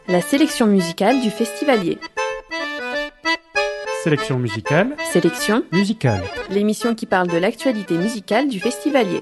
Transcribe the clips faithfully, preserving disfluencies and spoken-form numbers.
La sélection musicale du Festivalier. Sélection musicale. Sélection musicale. L'émission qui parle de l'actualité musicale du Festivalier.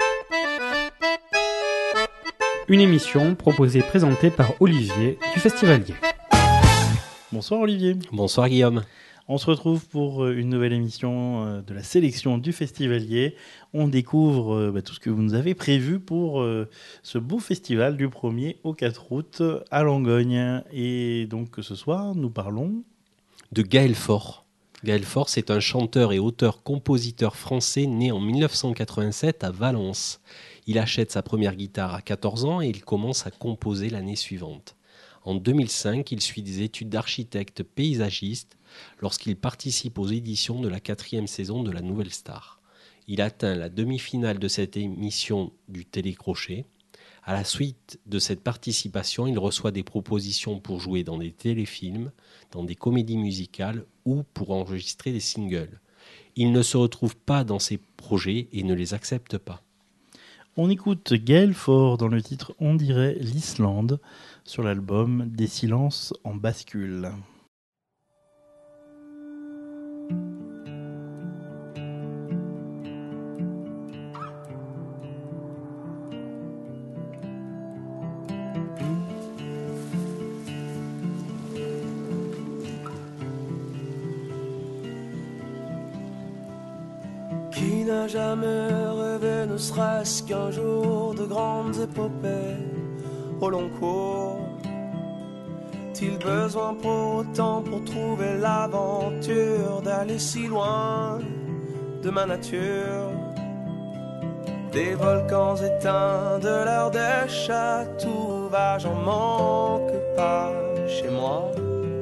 Une émission proposée et présentée par Olivier du Festivalier. Bonsoir Olivier. Bonsoir Guillaume. On se retrouve pour une nouvelle émission de la sélection du Festivalier. On découvre bah, tout ce que vous nous avez prévu pour euh, ce beau festival du premier au quatre août à Langogne. Et donc ce soir, nous parlons... de Gaël Faure. Gaël Faure, c'est un chanteur et auteur-compositeur français né en dix-neuf cent quatre-vingt-sept à Valence. Il achète sa première guitare à quatorze ans et il commence à composer l'année suivante. En deux mille cinq, il suit des études d'architecte paysagiste lorsqu'il participe aux éditions de la quatrième saison de La Nouvelle Star. Il atteint la demi-finale de cette émission du Télécrochet. À la suite de cette participation, il reçoit des propositions pour jouer dans des téléfilms, dans des comédies musicales ou pour enregistrer des singles. Il ne se retrouve pas dans ces projets et ne les accepte pas. On écoute Gaël Faure dans le titre On dirait l'Islande sur l'album Des silences en bascule. Qui n'a jamais rêvé, ne serait-ce qu'un jour, de grandes épopées au long cours? T-il besoin pour autant pour trouver l'aventure d'aller si loin de ma nature? Des volcans éteints, de leurs déchets, tout va, j'en manque pas chez moi.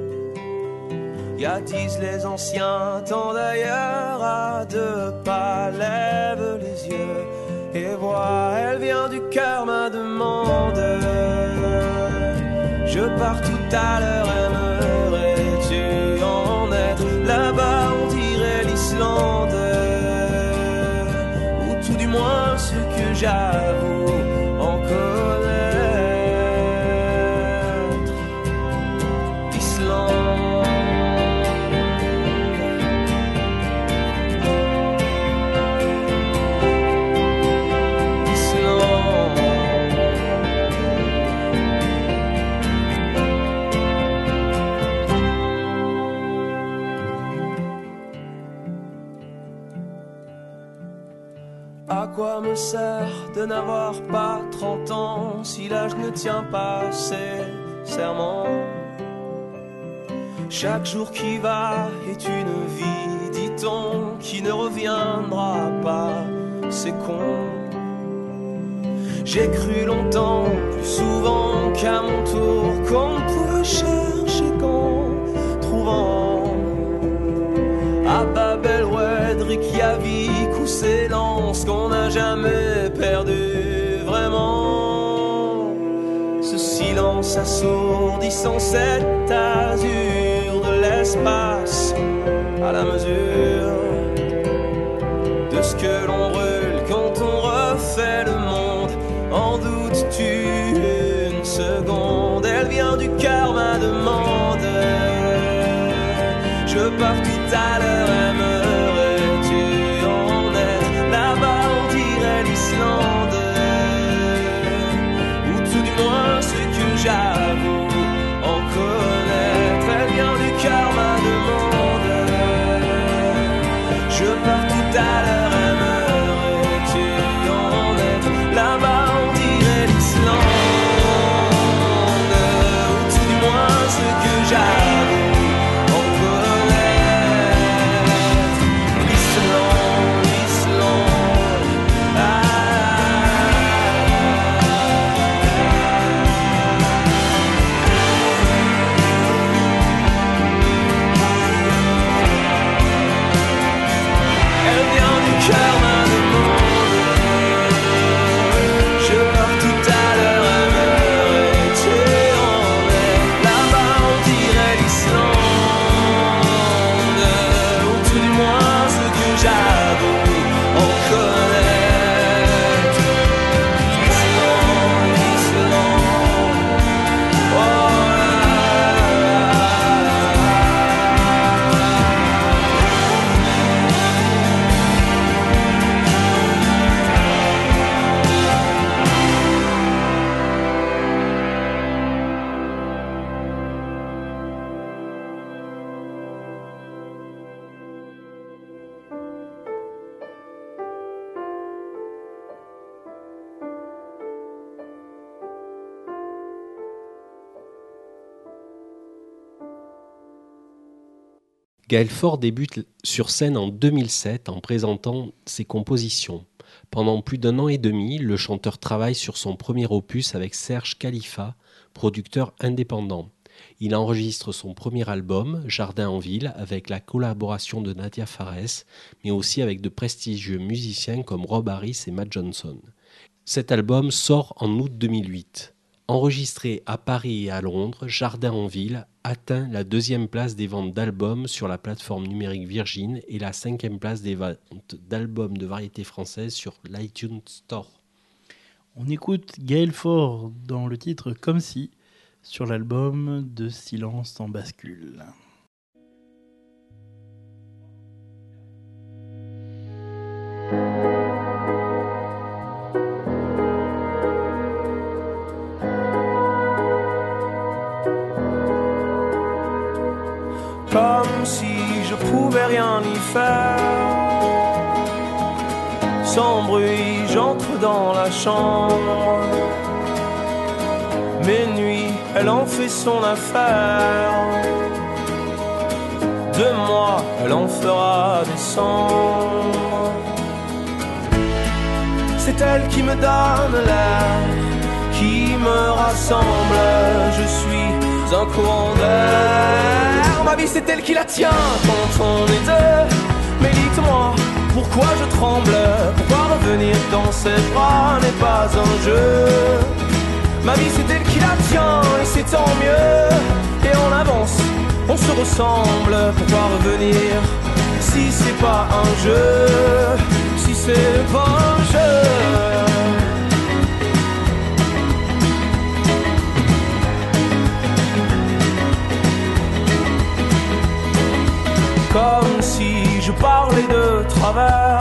Y a, disent les anciens, tant d'ailleurs à deux pas, lève les yeux et vois, elle vient du cœur, ma demande. Je pars tout à l'heure, aimerais-tu en être là-bas, on dirait l'Islande, ou tout du moins ce que j'avoue en connaître. Islande. À quoi me sert de n'avoir pas trente ans si l'âge ne tient pas ses serments? Chaque jour qui va est une vie, dit-on, qui ne reviendra pas, c'est con. J'ai cru longtemps, plus souvent qu'à mon tour, qu'on pouvait chercher qu'en trouvant. À Babel, Oued, Reykjavik ou Ceylan, ce qu'on n'a jamais perdu vraiment. Ce silence assourdissant, cet azur de l'espace, à la mesure de ce que l'on brûle quand on refait le monde. En doutes-tu une seconde? Elle vient du cœur, ma demande. Je pars tout à l'heure, aimerais-tu en être là-bas, on dirait l'Islande, ou tout du moins ce que j'avoue en connaître. Elle vient du cœur, ma demande. Je pars tout à l'heure, aimerais-tu en être là-bas, on dirait l'Islande, ou tout du moins ce que j'avoue. Gaël Faure débute sur scène en deux mille sept en présentant ses compositions. Pendant plus d'un an et demi, le chanteur travaille sur son premier opus avec Serge Khalifa, producteur indépendant. Il enregistre son premier album, Jardin en ville, avec la collaboration de Nadia Fares, mais aussi avec de prestigieux musiciens comme Rob Harris et Matt Johnson. Cet album sort en août deux mille huit. Enregistré à Paris et à Londres, Jardin en ville atteint la deuxième place des ventes d'albums sur la plateforme numérique Virgin et la cinquième place des ventes d'albums de variété française sur l'iTunes Store. On écoute Gaël Faure dans le titre Comme si, sur l'album de Silence en bascule. Comme si je pouvais rien y faire. Sans bruit, j'entre dans la chambre. Mes nuits, elle en fait son affaire. De moi, elle en fera des cendres. C'est elle qui me donne l'air, qui me rassemble. Je suis un courant d'air. Ma vie c'est elle qui la tient quand on est deux. Mais dites-moi, pourquoi je tremble? Pourquoi revenir dans ses bras n'est pas un jeu? Ma vie c'est elle qui la tient et c'est tant mieux. Et on avance, on se ressemble. Pourquoi revenir si c'est pas un jeu? Si c'est pas un jeu. Comme si je parlais de travers.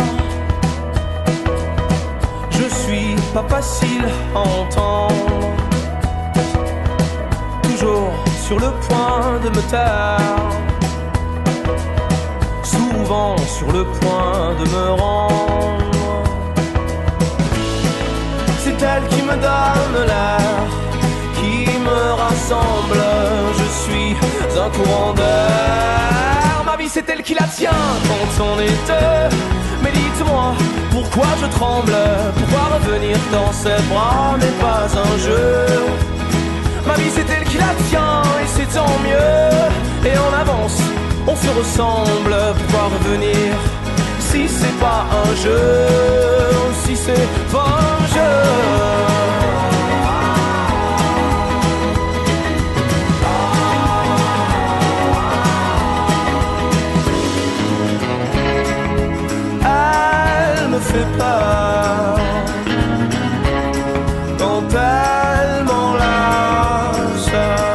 Je suis pas facile à entendre. Toujours sur le point de me taire. Souvent sur le point de me rendre. C'est elle qui me donne l'air, qui me rassemble. Je suis un courant d'air. Ma vie c'est elle qui la tient quand on est deux. Mais dites-moi, pourquoi je tremble? Pourquoi revenir dans ses bras n'est pas un jeu? Ma vie c'est elle qui la tient et c'est tant mieux. Et on avance, on se ressemble. Pourquoi revenir si c'est pas un jeu? Si c'est pas un jeu. Fait peur quand elle m'enlace.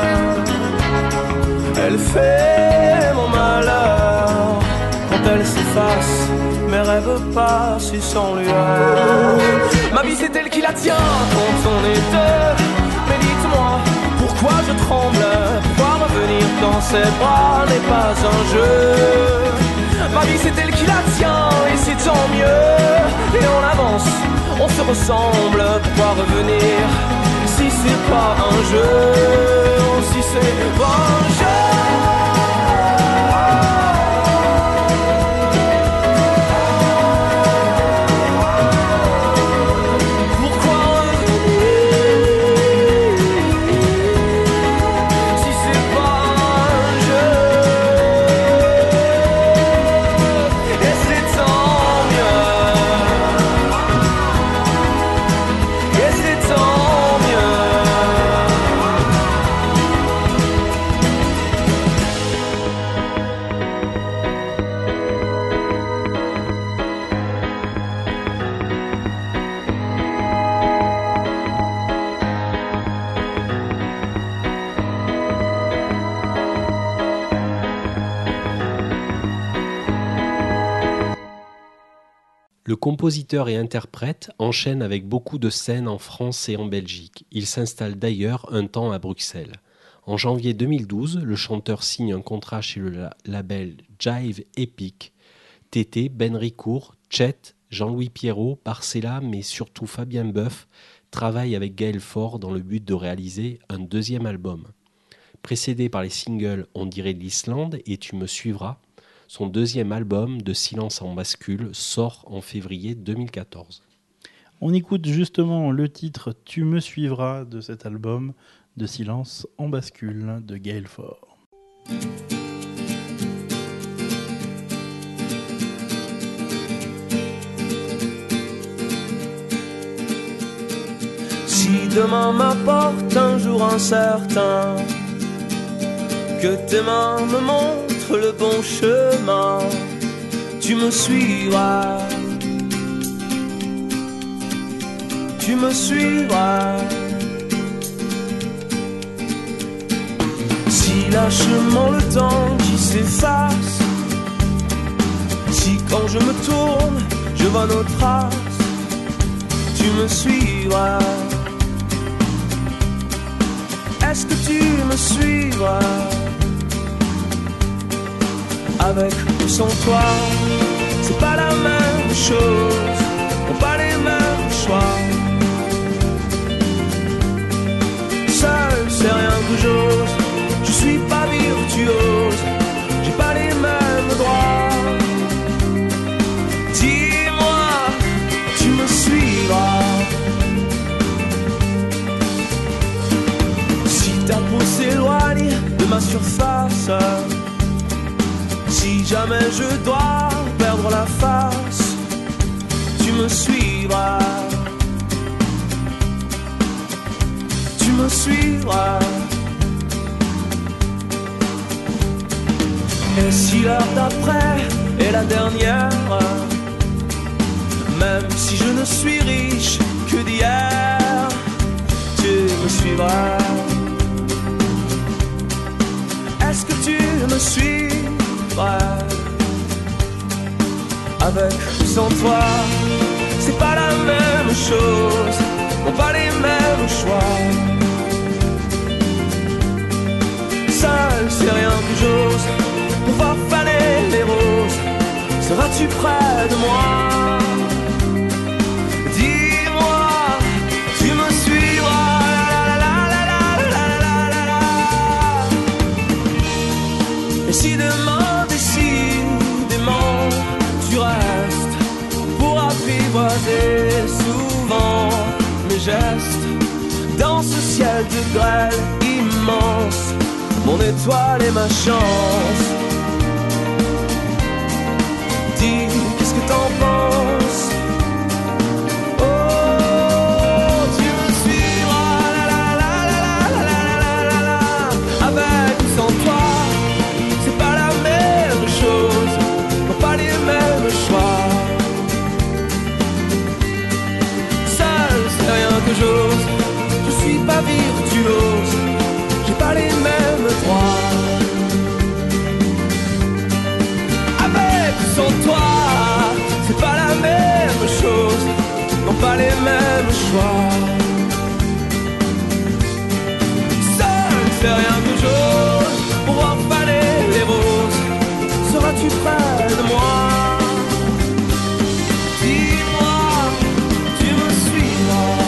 Elle fait mon malheur quand elle s'efface. Mes rêves passent sans lueur. Ma vie c'est elle qui la tient quand on est deux. Mais dites-moi, pourquoi je tremble? Pourquoi revenir dans ses bras n'est pas un jeu? Ma vie c'est elle qui la tient et c'est tant mieux. Et on avance, on se ressemble. Pourquoi revenir si c'est pas un jeu? Si c'est pas un jeu. Le compositeur et interprète enchaîne avec beaucoup de scènes en France et en Belgique. Il s'installe d'ailleurs un temps à Bruxelles. En janvier deux mille douze, le chanteur signe un contrat chez le label Jive Epic. Tété, Ben Ricourt, Chet, Jean-Louis Pierrot, Barcella, mais surtout Fabien Boeuf travaillent avec Gaël Faure dans le but de réaliser un deuxième album. Précédé par les singles On dirait de l'Islande et Tu me suivras, Son deuxième album, De silence en bascule, sort en février deux mille quatorze. On écoute justement le titre « Tu me suivras » de cet album De silence en bascule de Gaël Faure. Si demain m'apporte un jour incertain, que tes mains me montrent le bon chemin, tu me suivras, tu me suivras. Si lâchement le temps qui s'efface, si quand je me tourne, je vois nos traces, tu me suivras. Est-ce que tu me suivras? Avec ou sans toi, c'est pas la même chose, on pas les mêmes choix. Seul, c'est rien que j'ose, je suis pas virtuose, j'ai pas les mêmes droits. Dis-moi, tu me suivras. Si ta peau s'éloigne de ma surface, si jamais je dois perdre la face, tu me suivras. Tu me suivras. Et si l'heure d'après est la dernière, même si je ne suis riche que d'hier, tu me suivras. Est-ce que tu me suivras? Avec ou sans toi, c'est pas la même chose, n'ont pas les mêmes choix. Seul, c'est rien que j'ose, pour voir faner les roses, seras-tu près de moi? Dis-moi, tu me suivras. Et si demain, décidément, tu restes pour apprivoiser souvent mes gestes, dans ce ciel de grêle immense, mon étoile et ma chance. Dis, qu'est-ce que t'en penses? Oh, tu me suivras, la la la la la la la. Avec ou sans toi, c'est pas la même chose, n'ont pas les mêmes choix. Seul, c'est rien que j'ose, je suis pas virtuose, j'ai pas les mêmes droits. Avec ou sans toi, c'est pas la même chose, n'ont pas les mêmes choix. Seul, c'est rien que j'ose, pour voir faner les roses, seras-tu près de moi? Dis-moi, tu me suivras.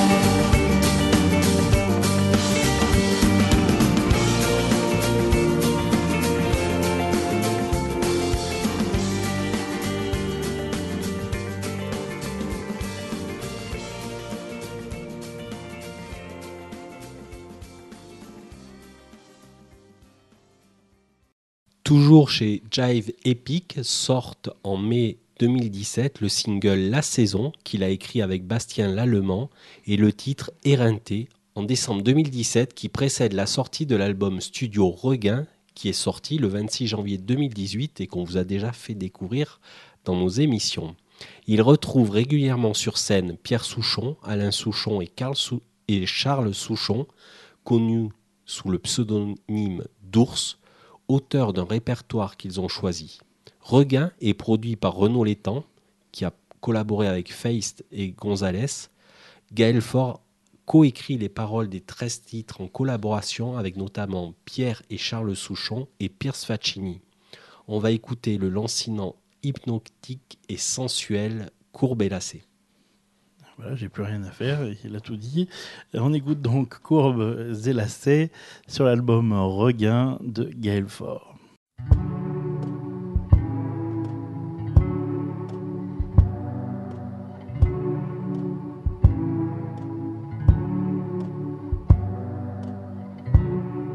Toujours chez Jive Epic, sortent en mai deux mille dix-sept le single La Saison qu'il a écrit avec Bastien Lallemand et le titre Éreinté en décembre deux mille dix-sept qui précède la sortie de l'album studio Regain qui est sorti le vingt-six janvier deux mille dix-huit et qu'on vous a déjà fait découvrir dans nos émissions. Il retrouve régulièrement sur scène Pierre Souchon, Alain Souchon et, Carl Sou- et Charles Souchon, connus sous le pseudonyme d'Ours, auteurs d'un répertoire qu'ils ont choisi. Regain est produit par Renaud Létang, qui a collaboré avec Feist et Gonzalez. Gaël Faure coécrit les paroles des treize titres en collaboration avec notamment Pierre et Charles Souchon et Pierce Faccini. On va écouter le lancinant hypnotique et sensuel Courbe et lacée. Voilà, j'ai plus rien à faire, il a tout dit. On écoute donc Courbes et lacées sur l'album Regain de Gaël Faure.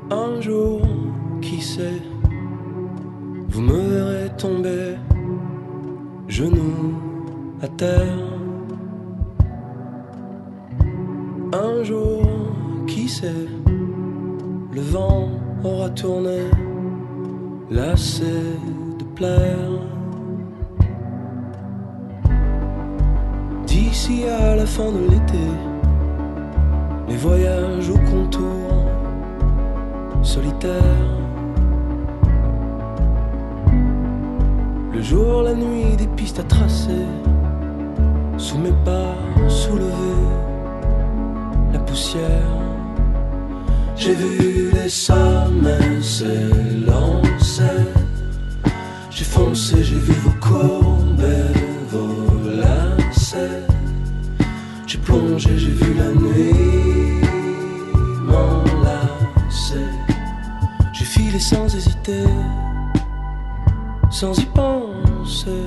Un jour, qui sait, vous me verrez tomber, genoux à terre. Un jour, qui sait, le vent aura tourné, lassé de plaire. D'ici à la fin de l'été, les voyages au contour solitaire. Le jour, la nuit, des pistes à tracer, sous mes pas soulever la poussière. J'ai vu les sommets s'élancer, j'ai foncé, j'ai vu vos courbes et vos lacets. J'ai plongé, j'ai vu la nuit m'enlacer. J'ai filé sans hésiter, sans y penser.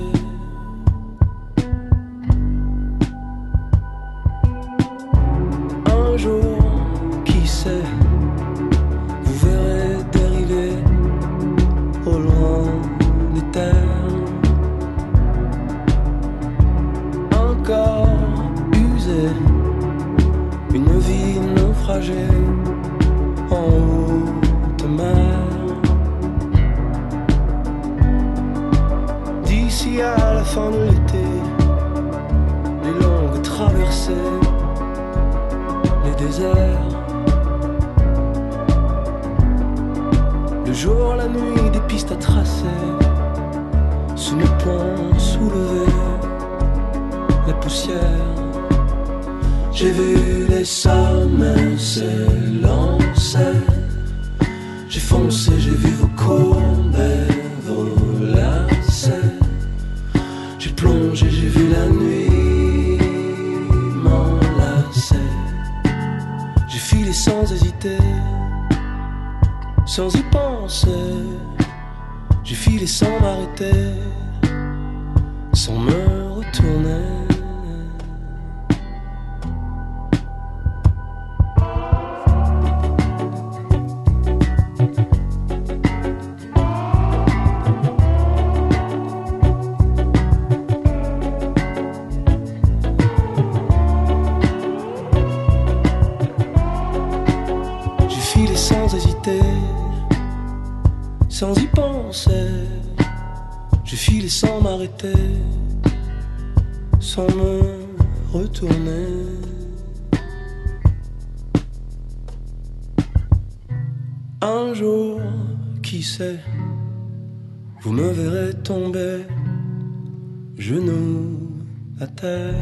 Un jour, qui sait, vous verrez dériver au loin des terres. Un corps usé, une vie naufragée en haute mer. D'ici à la fin de l'été, les longues traversées, les déserts. Le jour, la nuit, des pistes à tracer, sous mes poings soulevés la poussière. J'ai vu les sommets s'élancer, j'ai foncé, j'ai vu vos courbes et vos lacets. J'ai plongé, j'ai vu la nuit m'enlacer. J'ai filé sans hésiter, sans y penser. J'ai filé sans m'arrêter, sans me retourner. Sans hésiter, sans y penser, j'ai filé sans m'arrêter, sans me retourner. Un jour, qui sait, vous me verrez tomber, genoux à terre.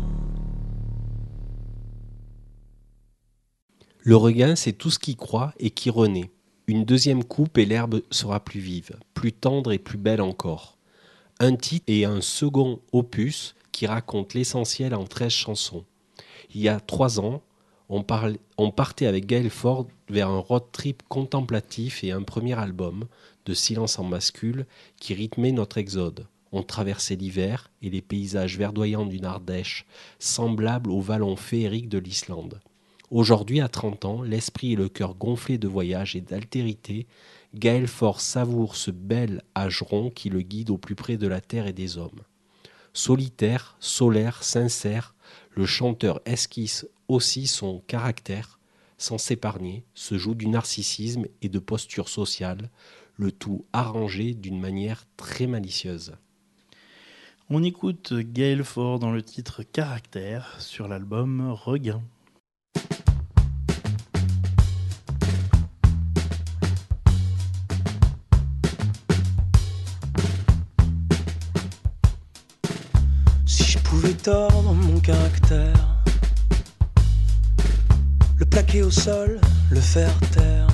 Le regain, c'est tout ce qui croît et qui renaît. Une deuxième coupe et l'herbe sera plus vive, plus tendre et plus belle encore. Un titre et un second opus qui raconte l'essentiel en treize chansons. Il y a trois ans, on, parlait, on partait avec Gaël Faure vers un road trip contemplatif et un premier album, de Silence en bascule, qui rythmait notre exode. On traversait l'hiver et les paysages verdoyants d'une Ardèche, semblables aux vallons féeriques de l'Islande. Aujourd'hui, à trente ans, l'esprit et le cœur gonflés de voyage et d'altérité, Gaël Faure savoure ce bel âge rond qui le guide au plus près de la terre et des hommes. Solitaire, solaire, sincère, le chanteur esquisse aussi son caractère, sans s'épargner, se joue du narcissisme et de posture sociale, le tout arrangé d'une manière très malicieuse. On écoute Gaël Faure dans le titre Caractère sur l'album Regain. Si je pouvais tordre mon caractère, le plaquer au sol, le faire taire,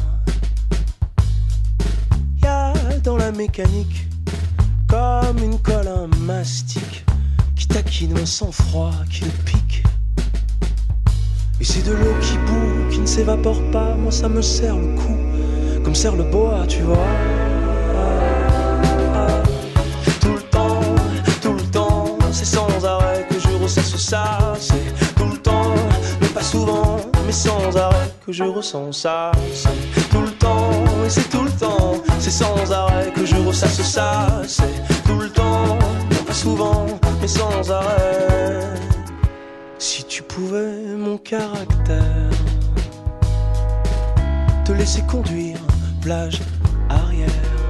y'a dans la mécanique comme une colle, un mastic qui taquine mon sang-froid, qui le pique. Et c'est de l'eau qui bout, qui ne s'évapore pas. Moi ça me serre le cou, comme serre le boa, tu vois. Tout le temps, tout le temps, c'est sans arrêt que je ressasse ça. C'est tout le temps, mais pas souvent, mais sans arrêt que je ressens ça. C'est tout le temps, et c'est tout le temps, c'est sans arrêt que je ressasse ça. C'est tout le temps, pas souvent, mais sans arrêt. Si tu pouvais, mon caractère, te laisser conduire, plage arrière.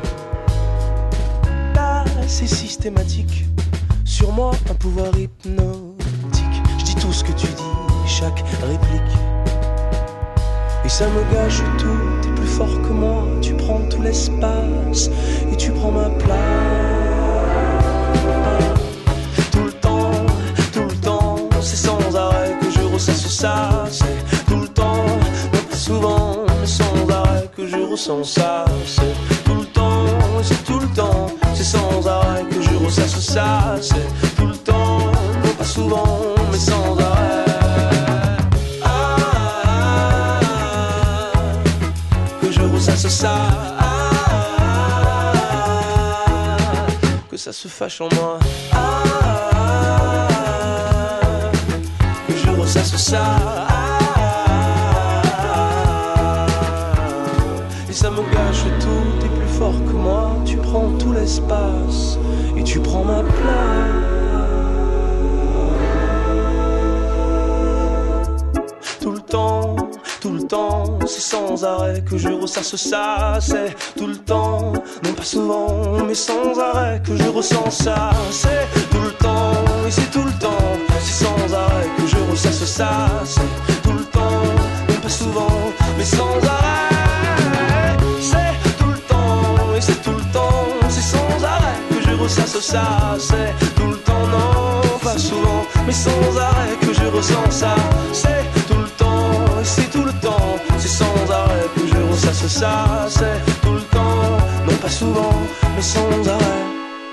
Là, c'est systématique, sur moi un pouvoir hypnotique. Je dis tout ce que tu dis, chaque réplique. Et ça me gâche tout, t'es plus fort que moi. Tu prends tout l'espace et tu prends ma place. Tout le temps, tout le temps, c'est sans arrêt que je ressasse ça. C'est tout le temps, mais pas souvent, mais sans arrêt que je ressens ça. C'est tout le temps, et c'est tout le temps, c'est sans arrêt que je ressasse ça. C'est tout le temps, mais pas souvent, mais sans arrêt. Ça, ça, ah, que ça se fâche en moi, ah, que je ressasse ça, ah, et ça me gâche tout, t'es plus fort que moi, tu prends tout l'espace et tu prends ma place. Tout le temps, tout le temps, c'est sans arrêt que je ressasse ça. C'est tout le temps, non pas souvent, mais sans arrêt que je ressens ça. C'est tout le temps, et c'est tout le temps, c'est sans arrêt que je ressasse ça. C'est tout le temps, non pas souvent, mais sans arrêt. C'est tout le temps, et c'est tout le temps, c'est sans arrêt que je ressasse ça. C'est tout le temps, non pas souvent, mais sans arrêt que je ressens ça. C'est tout le temps, et c'est tout le temps, c'est sans arrêt que je ressasse ça. C'est tout le temps, non pas souvent, mais sans arrêt.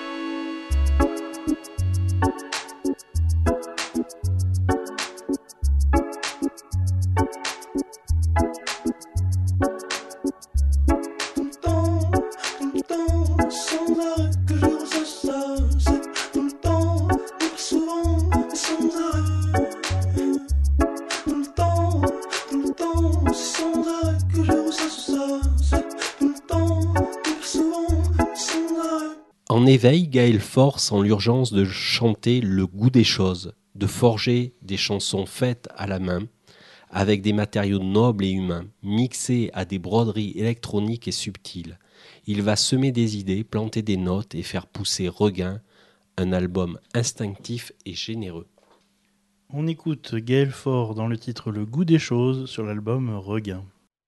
Tout le temps, tout le temps, sans arrêt que je ressasse ça. C'est tout le temps, non pas souvent, mais sans arrêt. Tout le temps, tout le temps, c'est sans arrêt que je ressasse ça. C'est tout le temps, non pas souvent, mais sans arrêt. En éveil, Gaël Faure sent l'urgence de chanter le goût des choses, de forger des chansons faites à la main, avec des matériaux nobles et humains, mixés à des broderies électroniques et subtiles. Il va semer des idées, planter des notes et faire pousser Regain, un album instinctif et généreux. On écoute Gaël Faure dans le titre Le goût des choses sur l'album Regain.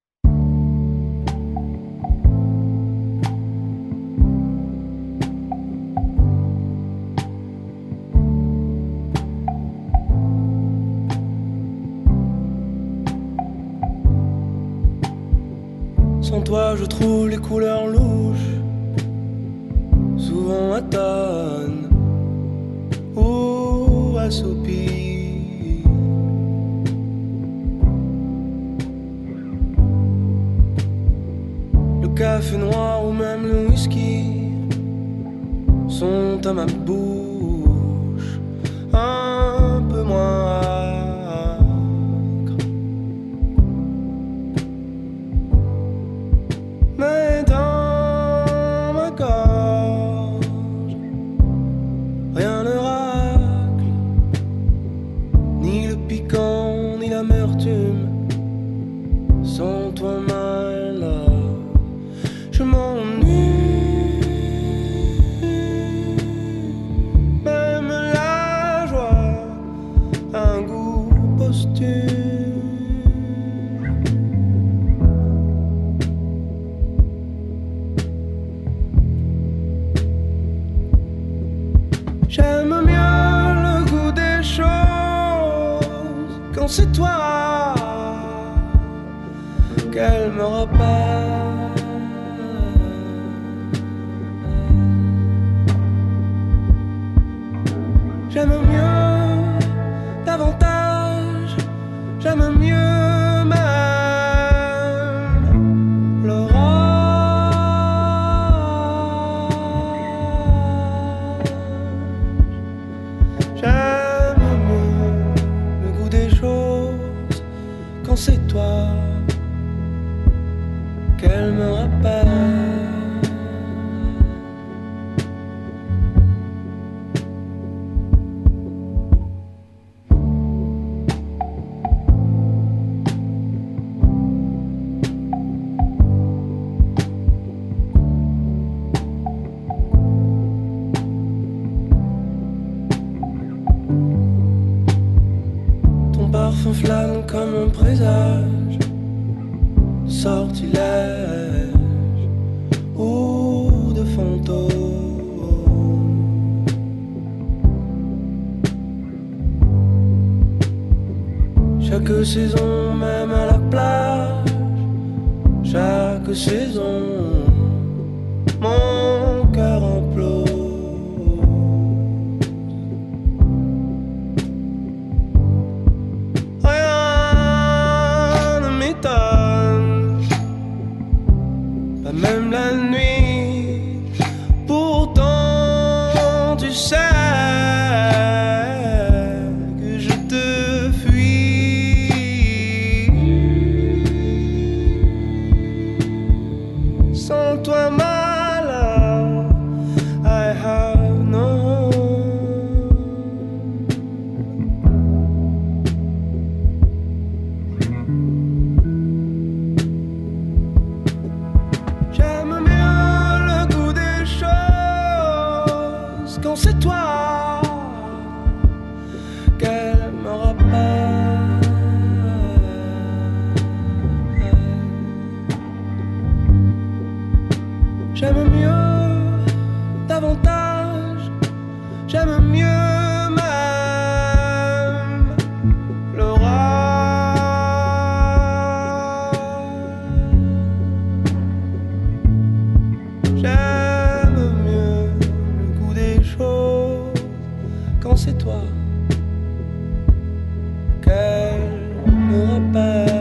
Sans toi je trouve les couleurs louches, souvent atones ou assoupies. Le café noir ou même le whisky sont à ma bouche un peu moins âcres. Mais dans ma gorge, rien ne racle, ni le piquant, ni l'amertume. Sans toi, my love, je m'ennuie. Même la joie a un goût posthume. J'aime mieux le goût des choses quand c'est toi qu'elle me rappelle. J'aime mieux davantage, j'aime mieux même l'orage. J'aime mieux le goût des choses quand c'est toi qu'elle me rappelle. Parfum flamme comme un présage, sortilège ou de fantôme. Chaque saison, même à la plage, chaque saison, mon cœur implose. Même la nuit, pourtant tu sais que je te fuis. Sans toi, my love, I have no quand c'est toi qu'elle me rappelle. J'aime mieux davantage, j'aime mieux même l'orage. J'aime mieux le goût des choses quand c'est toi qu'elle me rappelle.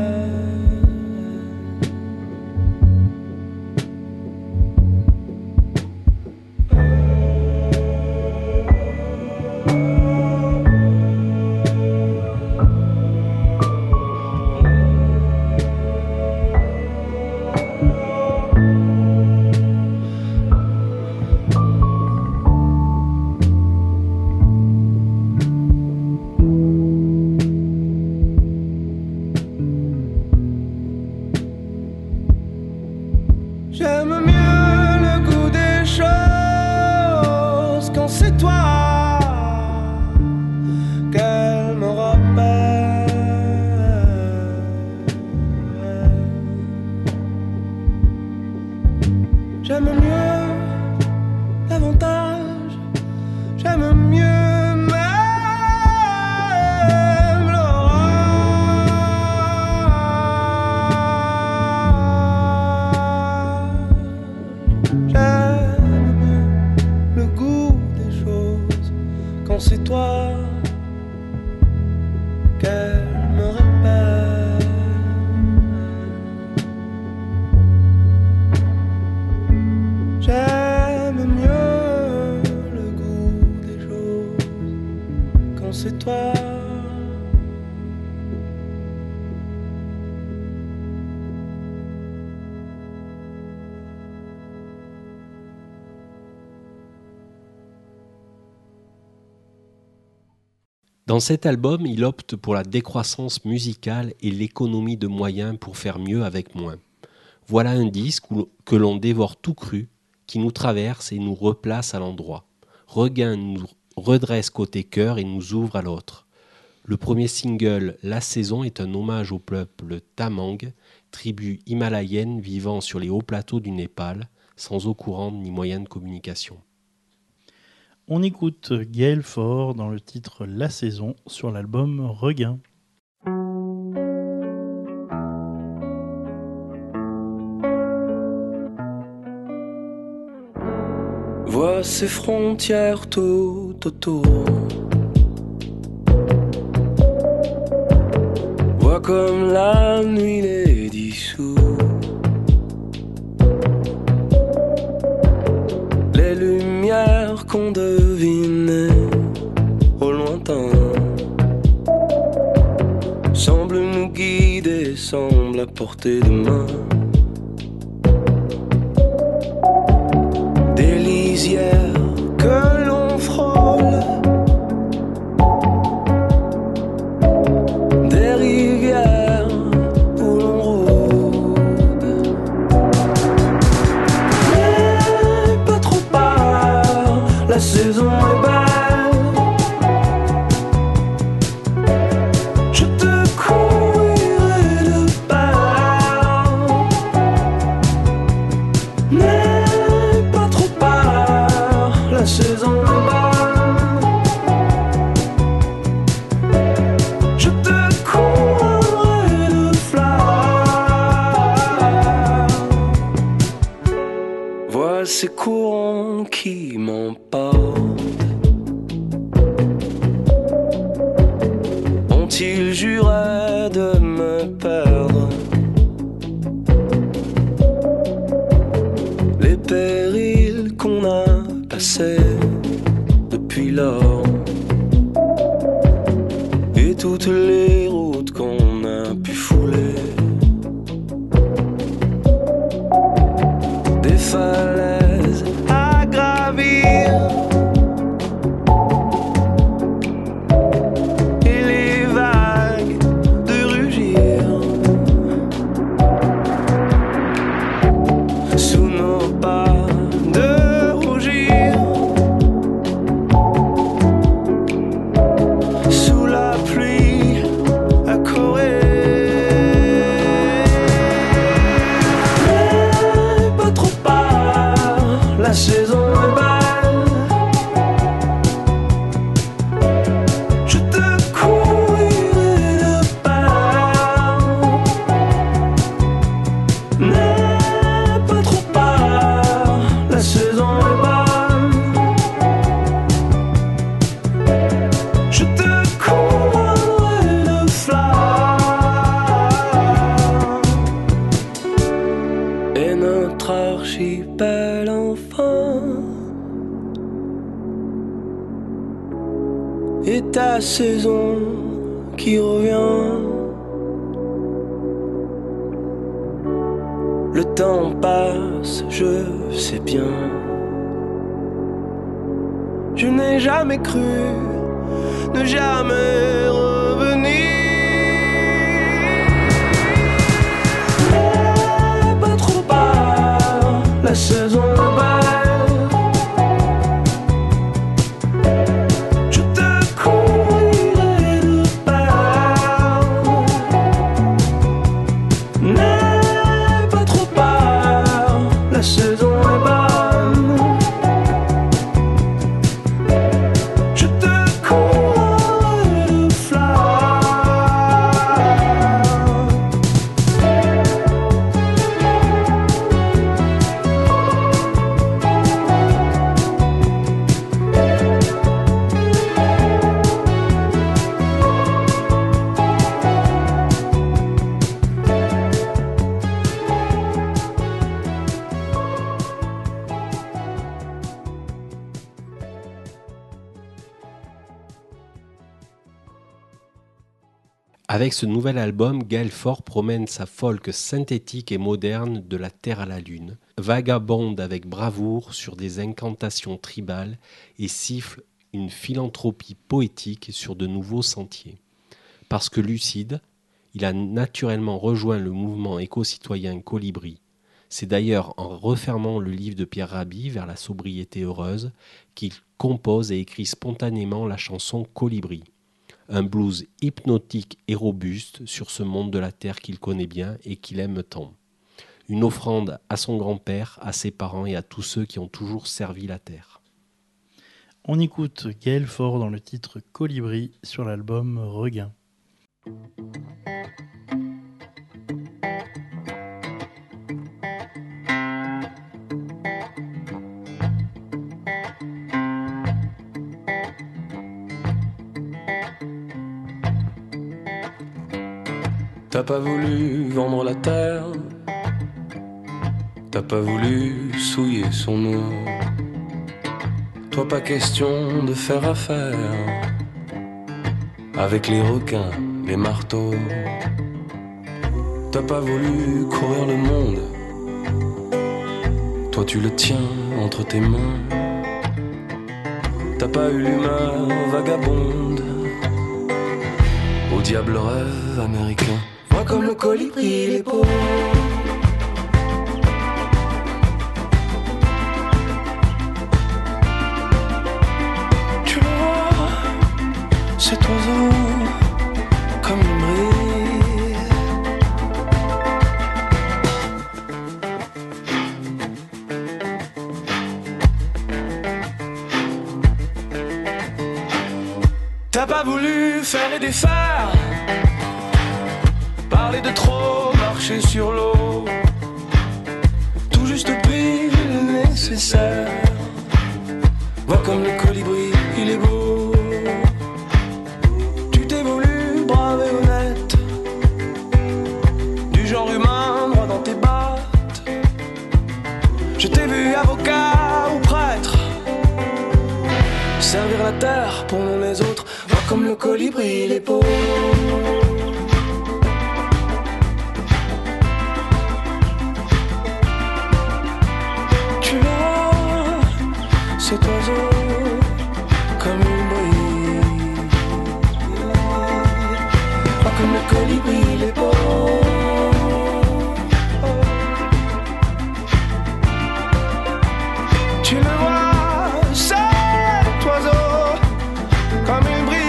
J'aime mieux le goût des choses quand c'est toi qu'elle me rappelle. J'aime mieux davantage, j'aime mieux même l'orage. J'aime mieux le goût des choses quand c'est toi qu'elle me rappelle. J'aime mieux le goût des choses quand c'est toi. Dans cet album, il opte pour la décroissance musicale et l'économie de moyens pour faire mieux avec moins. Voilà un disque où, que l'on dévore tout cru, qui nous traverse et nous replace à l'endroit. Regain nous redresse côté cœur et nous ouvre à l'autre. Le premier single, La Saison, est un hommage au peuple Tamang, tribu himalayenne vivant sur les hauts plateaux du Népal, sans eau courante ni moyens de communication. On écoute Gaël Faure dans le titre La Saison sur l'album Regain. Vois ces frontières tout autour. Vois comme la nuit les dissout. Les lumières qu'on devinait au lointain semblent nous guider, semblent à portée de main. lisière que l'on frôle, des rivières où l'on rôde. N'aie pas trop peur, la saison est belle. Je te couvrirai de perles. N'aie pas trop peur, la saison est bonne. Je te couronnerai de fleurs. Vois ces courants qui m'emportent. Ont-ils juré de me perdre? Les périls qu'on a passés depuis lors, et toutes les routes qu'on a pu fouler, des falaises à gravir, et les vagues de rugir sous nos pas, de rougir sous la pluie à courir. N'aie pas trop peur, la saison est belle. Je te couvrirai de perles. N'aie pas trop peur, la saison est bonne. Je te couronnerai de fleurs. Et notre archipel enfin est ta saison qui revient. Le temps passe, je sais bien. Je n'ai jamais cru ne jamais revenir. N'aie pas trop peur, la saison est belle. Je te couvrirai de perles. N'aie pas trop peur, la saison est bonne. Je te couronnerai de fleurs. Avec ce nouvel album, Gaël Faure promène sa folk synthétique et moderne de la Terre à la Lune, vagabonde avec bravoure sur des incantations tribales et siffle une philanthropie poétique sur de nouveaux sentiers. Parce que lucide, il a naturellement rejoint le mouvement éco-citoyen Colibri. C'est d'ailleurs en refermant le livre de Pierre Rabhi vers la sobriété heureuse qu'il compose et écrit spontanément la chanson Colibri. Un blues hypnotique et robuste sur ce monde de la terre qu'il connaît bien et qu'il aime tant. Une offrande à son grand-père, à ses parents et à tous ceux qui ont toujours servi la terre. On écoute Gaël Faure dans le titre Colibri sur l'album Regain. T'as pas voulu vendre la terre, t'as pas voulu souiller son eau. Toi pas question de faire affaire avec les requins, les marteaux. T'as pas voulu courir le monde, toi tu le tiens entre tes mains. T'as pas eu l'humeur vagabonde au diable rêve américain. Moi comme le colibri les pauvres. Tu le vois, cet oiseau comme une brille. T'as pas voulu faire et défaire, parler de trop, marcher sur l'eau, tout juste pris le nécessaire. Vois comme le colibri, il est beau. Tu t'es voulu brave et honnête, du genre humain droit dans tes battes. Je t'ai vu avocat ou prêtre, servir la terre pour les autres. Vois comme le colibri, il est beau. Tu vois cet oiseau comme une brille. Vois comme le colibri, il est beau. Tu le vois, cet oiseau comme une brille.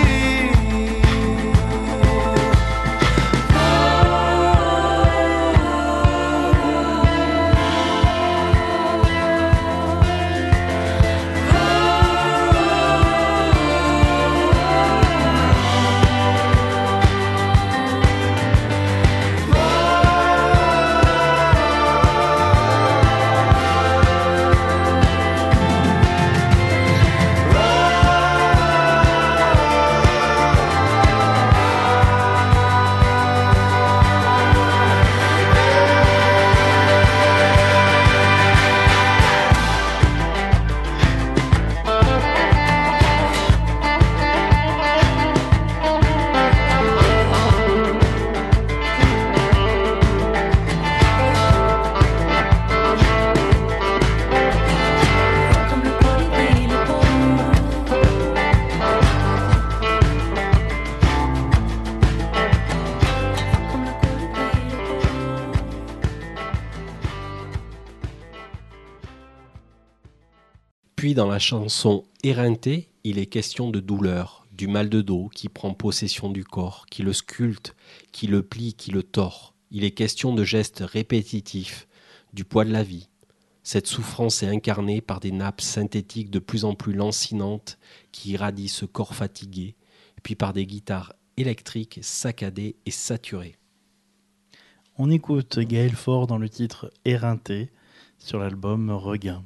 Puis dans la chanson Éreinté, il est question de douleur, du mal de dos qui prend possession du corps, qui le sculpte, qui le plie, qui le tord. Il est question de gestes répétitifs, du poids de la vie. Cette souffrance est incarnée par des nappes synthétiques de plus en plus lancinantes qui irradient ce corps fatigué, puis par des guitares électriques saccadées et saturées. On écoute Gaël Faure dans le titre Éreinté sur l'album Regain.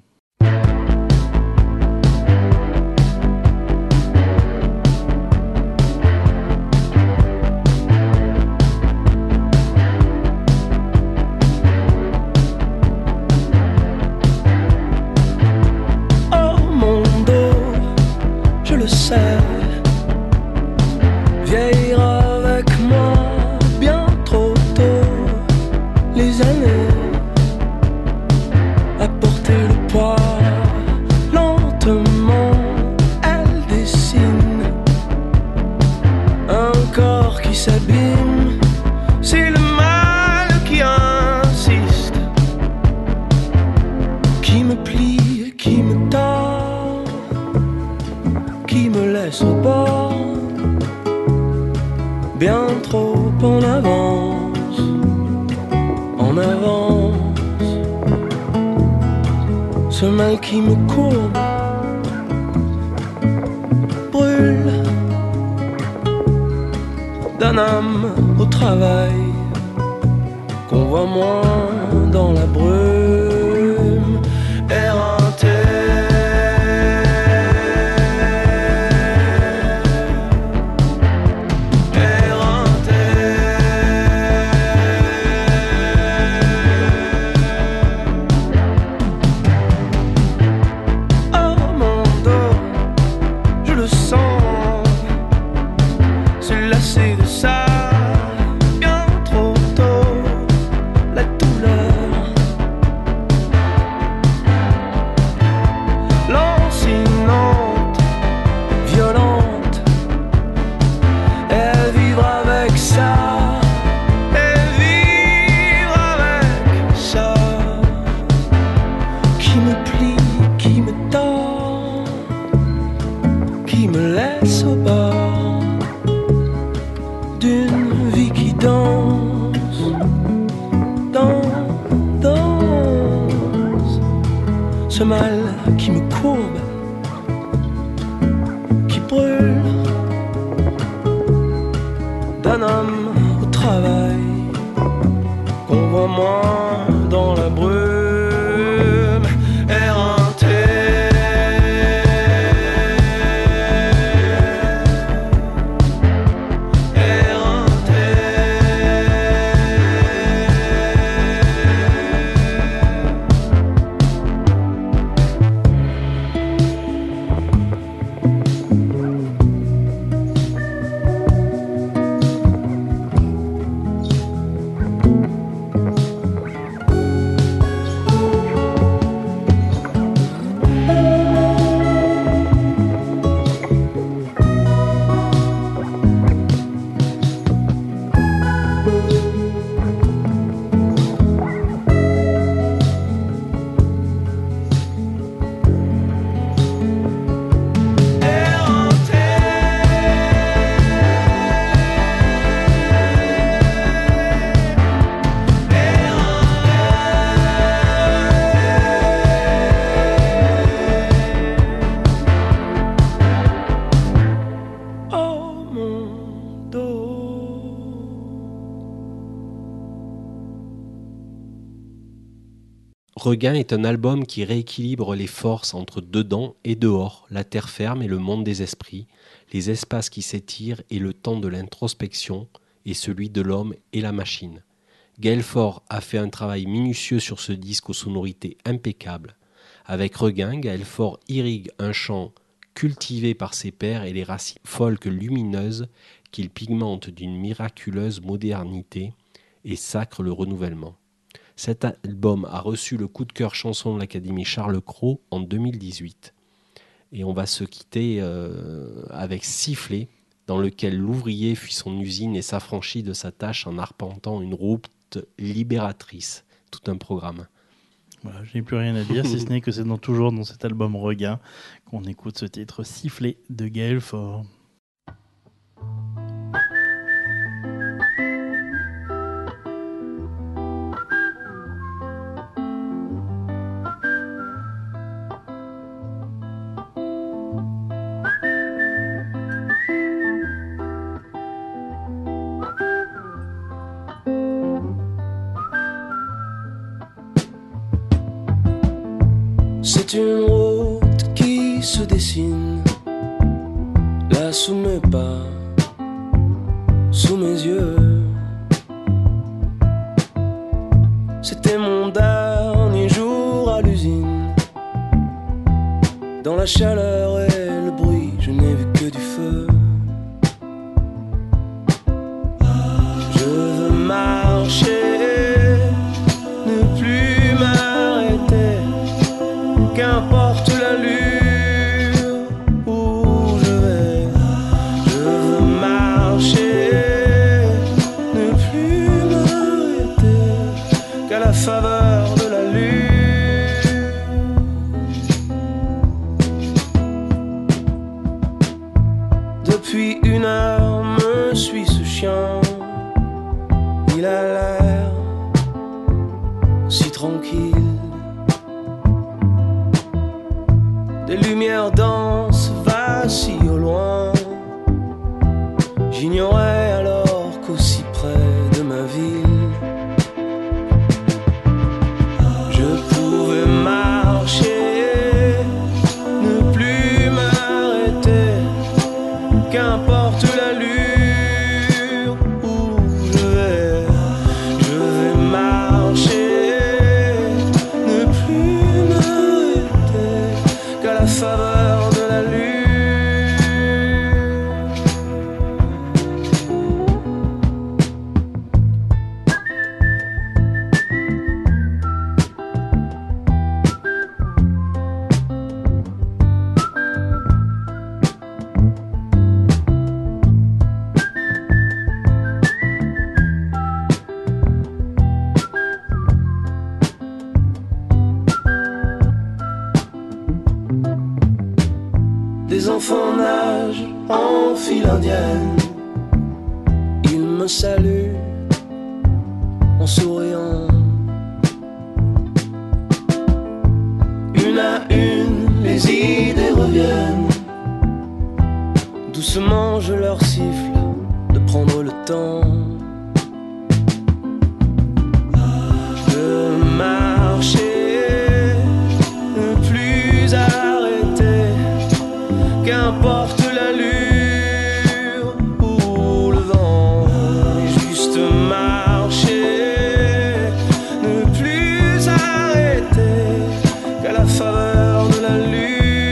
Vieillir avec moi bien trop tôt, les années à porter le poids. Lentement, elle dessine un corps qui s'abîme. C'est le mal qui insiste, qui me plie, qui me tord, qui me laisse au bord. Bien trop en avance, en avance. Ce mal qui me courbe, brûle, d'un âme au travail, qu'on voit moins dans la brume. Éreinté. C'est de ça, bien trop tôt, la douleur. ce mal qui me courbe, qui brûle, d'un homme au travail, qu'on voit moins dans la brume. Regain est un album qui rééquilibre les forces entre dedans et dehors, la terre ferme et le monde des esprits, les espaces qui s'étirent et le temps de l'introspection, et celui de l'homme et la machine. Gaël Faure a fait un travail minutieux sur ce disque aux sonorités impeccables. Avec Regain, Gaël Faure irrigue un chant cultivé par ses pairs et les racines folk lumineuses qu'il pigmente d'une miraculeuse modernité et sacre le renouvellement. Cet album a reçu le coup de cœur chanson de l'Académie Charles Cros en deux mille dix-huit. Et on va se quitter euh, avec Sifflet, dans lequel l'ouvrier fuit son usine et s'affranchit de sa tâche en arpentant une route libératrice. Tout un programme. Voilà, je n'ai plus rien à dire, si ce n'est que c'est dans, toujours dans cet album Regain qu'on écoute ce titre Sifflet de Gaël Faure. C'est une route qui se dessine, là sous mes pas, sous mes yeux. C'était mon dernier jour à l'usine. Dans la chaleur et le bruit, je n'ai vu que du feu. Je veux marcher, ne plus m'arrêter. Qu'importe l'allure où je vais, je veux marcher, ne plus m'arrêter qu'à la faveur de la lune. Depuis une heure me suit ce chien, il a l'air si tranquille. Des lumières dansent, vacillent au loin. J'ignorais alors qu'aussi près de ma ville, je pouvais marcher, ne plus m'arrêter. Qu'importe l'allure où je vais, je vais marcher, ne plus m'arrêter qu'à la faveur de la lune. Des enfants nagent en file indienne. Ils me saluent en souriant. Une viennent. Doucement je leur siffle de prendre le temps de marcher, ne plus arrêter, qu'importe l'allure ou le vent, et juste marcher, ne plus arrêter, qu'à la faveur de la lune.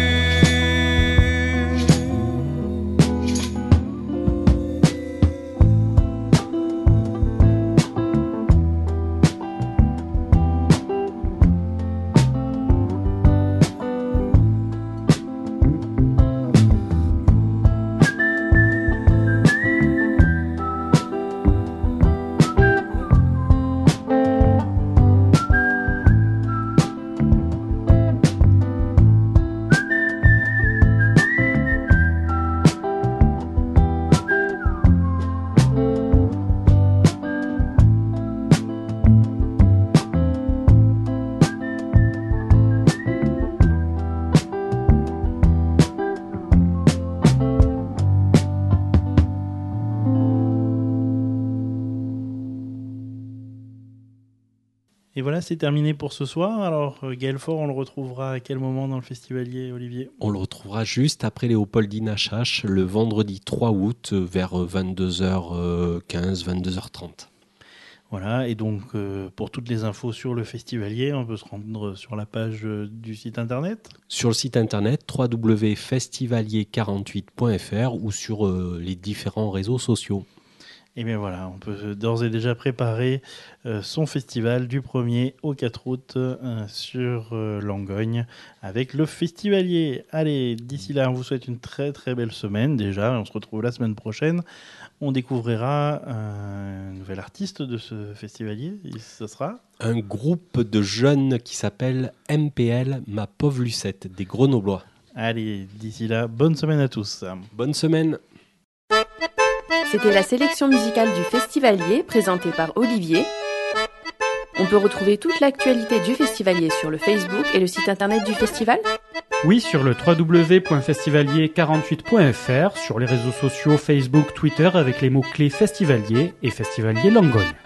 Et voilà, c'est terminé pour ce soir. Alors, Gaël Faure, on le retrouvera à quel moment dans le festivalier, Olivier ? On le retrouvera juste après Léopoldine H H, le vendredi trois août, vers vingt-deux heures quinze, vingt-deux heures trente. Voilà, et donc euh, pour toutes les infos sur le festivalier, on peut se rendre sur la page euh, du site internet. Sur le site internet w w w point festivalier quarante-huit point f r ou sur euh, les différents réseaux sociaux. Et bien voilà, on peut d'ores et déjà préparer euh, son festival du premier au quatre août euh, sur euh, Langogne avec le festivalier. Allez, d'ici là, on vous souhaite une très très belle semaine déjà. On se retrouve la semaine prochaine. On découvrira un nouvel artiste de ce festivalier. Et ce sera un groupe de jeunes qui s'appelle M P L, Ma Pauvre Lucette, des Grenoblois. Allez, d'ici là, bonne semaine à tous. Bonne semaine. C'était la sélection musicale du Festivalier, présentée par Olivier. On peut retrouver toute l'actualité du Festivalier sur le Facebook et le site internet du festival. Oui, sur le w w w point festivalier quarante-huit point f r, sur les réseaux sociaux Facebook, Twitter avec les mots-clés Festivalier et Festivalier Langogne.